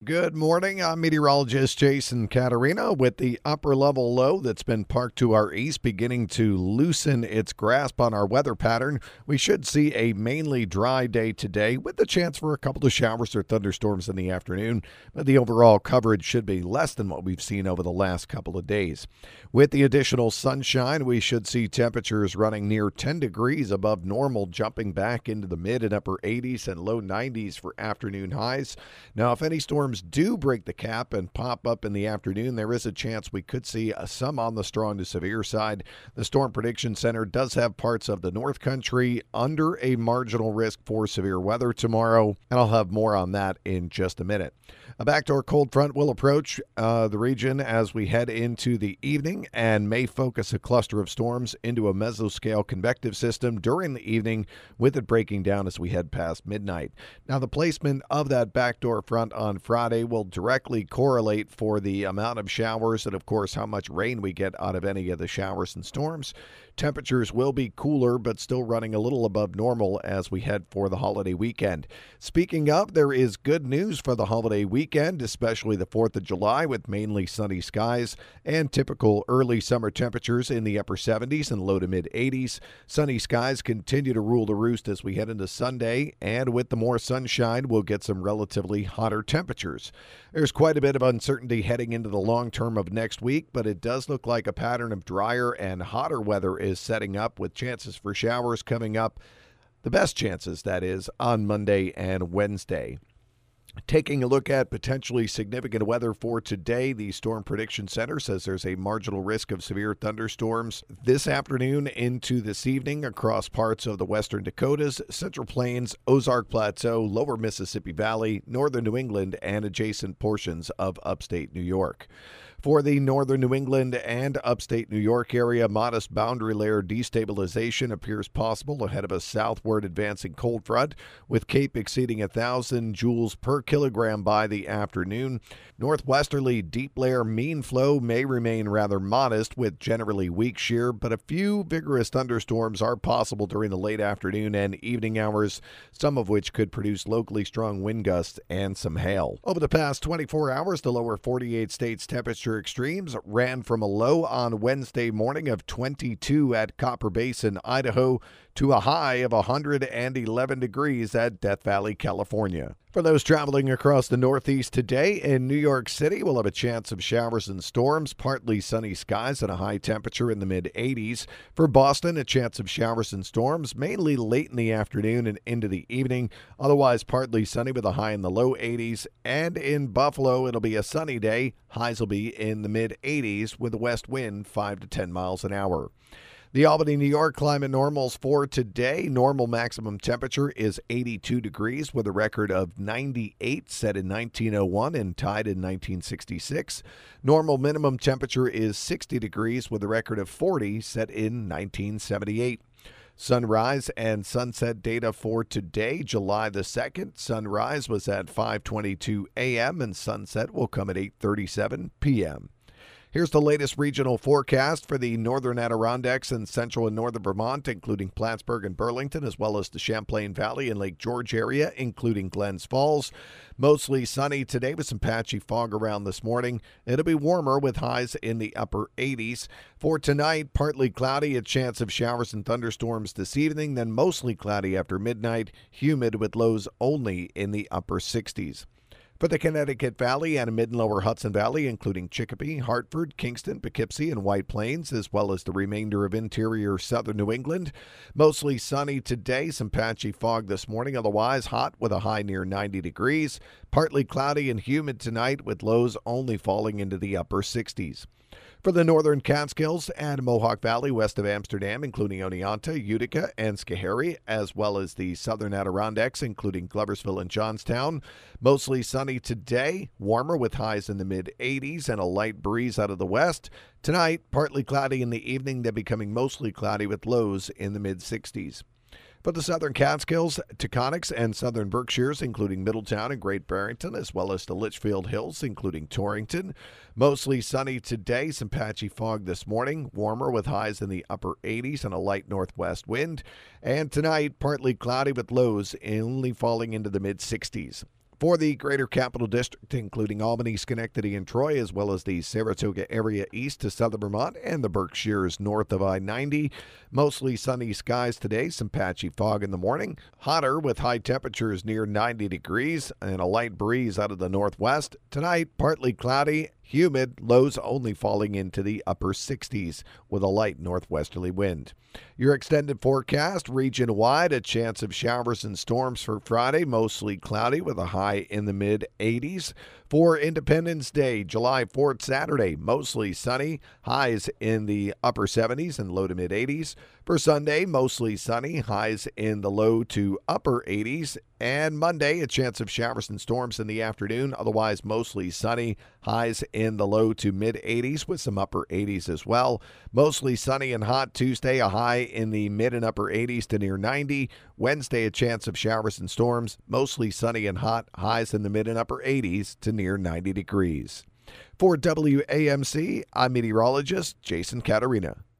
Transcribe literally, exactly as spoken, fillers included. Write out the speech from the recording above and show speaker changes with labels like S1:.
S1: Good morning. I'm meteorologist Jason Caterina with the upper level low that's been parked to our east beginning to loosen its grasp on our weather pattern. We should see a mainly dry day today with the chance for a couple of showers or thunderstorms in the afternoon, but the overall coverage should be less than what we've seen over the last couple of days. With the additional sunshine, we should see temperatures running near ten degrees above normal, jumping back into the mid and upper eighties and low nineties for afternoon highs. Now, if any storms do break the cap and pop up in the afternoon, there is a chance we could see some on the strong to severe side. The Storm Prediction Center does have parts of the North Country under a marginal risk for severe weather tomorrow, and I'll have more on that in just a minute. A backdoor cold front will approach uh, the region as we head into the evening and may focus a cluster of storms into a mesoscale convective system during the evening, with it breaking down as we head past midnight. Now, the placement of that backdoor front on Friday will directly correlate for the amount of showers and, of course, how much rain we get out of any of the showers and storms. Temperatures will be cooler, but still running a little above normal as we head for the holiday weekend. Speaking of, there is good news for the holiday weekend, especially the fourth of July, with mainly sunny skies and typical early summer temperatures in the upper seventies and low to mid eighties. Sunny skies continue to rule the roost as we head into Sunday, and with the more sunshine, we'll get some relatively hotter temperatures. There's quite a bit of uncertainty heading into the long term of next week, but it does look like a pattern of drier and hotter weather is setting up, with chances for showers coming up, the best chances, that is, on Monday and Wednesday. Taking a look at potentially significant weather for today, the Storm Prediction Center says there's a marginal risk of severe thunderstorms this afternoon into this evening across parts of the western Dakotas, Central Plains, Ozark Plateau, lower Mississippi Valley, northern New England, and adjacent portions of upstate New York. For the northern New England and upstate New York area, modest boundary layer destabilization appears possible ahead of a southward advancing cold front, with Cape exceeding one thousand joules per kilogram by the afternoon. Northwesterly deep layer mean flow may remain rather modest with generally weak shear, but a few vigorous thunderstorms are possible during the late afternoon and evening hours, some of which could produce locally strong wind gusts and some hail. Over the past twenty-four hours, the lower forty-eight states temperature extremes ran from a low on Wednesday morning of twenty-two at Copper Basin, Idaho, to a high of one hundred eleven degrees at Death Valley, California. For those traveling across the Northeast today, in New York City, we'll have a chance of showers and storms, partly sunny skies and a high temperature in the mid eighties. For Boston, a chance of showers and storms, mainly late in the afternoon and into the evening. Otherwise, partly sunny with a high in the low eighties. And in Buffalo, it'll be a sunny day. Highs will be in the mid eighties with a west wind five to ten miles an hour. The Albany, New York climate normals for today. Normal maximum temperature is eighty-two degrees with a record of ninety-eight set in nineteen oh one and tied in nineteen sixty-six. Normal minimum temperature is sixty degrees with a record of forty set in nineteen seventy-eight. Sunrise and sunset data for today, July the second. Sunrise was at five twenty-two a.m. and sunset will come at eight thirty-seven p.m. Here's the latest regional forecast for the northern Adirondacks and central and northern Vermont, including Plattsburgh and Burlington, as well as the Champlain Valley and Lake George area, including Glens Falls. Mostly sunny today with some patchy fog around this morning. It'll be warmer with highs in the upper eighties. For tonight, partly cloudy, a chance of showers and thunderstorms this evening, then mostly cloudy after midnight, humid with lows only in the upper sixties. For the Connecticut Valley and mid and lower Hudson Valley, including Chicopee, Hartford, Kingston, Poughkeepsie, and White Plains, as well as the remainder of interior southern New England. Mostly sunny today, some patchy fog this morning, otherwise hot with a high near ninety degrees. Partly cloudy and humid tonight with lows only falling into the upper sixties. For the northern Catskills and Mohawk Valley west of Amsterdam, including Oneonta, Utica, and Schoharie, as well as the southern Adirondacks, including Gloversville and Johnstown. Mostly sunny today, warmer with highs in the mid eighties and a light breeze out of the west. Tonight, partly cloudy in the evening, then becoming mostly cloudy with lows in the mid sixties. For the southern Catskills, Taconics, and southern Berkshires, including Middletown and Great Barrington, as well as the Litchfield Hills, including Torrington. Mostly sunny today, some patchy fog this morning, warmer with highs in the upper eighties and a light northwest wind. And tonight, partly cloudy with lows only falling into the mid sixties. For the greater capital district, including Albany, Schenectady, and Troy, as well as the Saratoga area east to southern Vermont and the Berkshires north of I ninety, mostly sunny skies today, some patchy fog in the morning. Hotter with high temperatures near ninety degrees and a light breeze out of the northwest. Tonight, partly cloudy, humid, lows only falling into the upper sixties with a light northwesterly wind. Your extended forecast, region-wide, a chance of showers and storms for Friday, mostly cloudy with a high in the mid eighties. For Independence Day, July fourth, Saturday, mostly sunny, highs in the upper seventies and low to mid eighties. For Sunday, mostly sunny, highs in the low to upper eighties. And Monday, a chance of showers and storms in the afternoon, otherwise mostly sunny, highs in the low to mid eighties with some upper eighties as well. Mostly sunny and hot Tuesday, a high in the mid and upper eighties to near ninety. Wednesday, a chance of showers and storms, mostly sunny and hot, highs in the mid and upper eighties to near ninety degrees. For W A M C, I'm meteorologist Jason Caterina.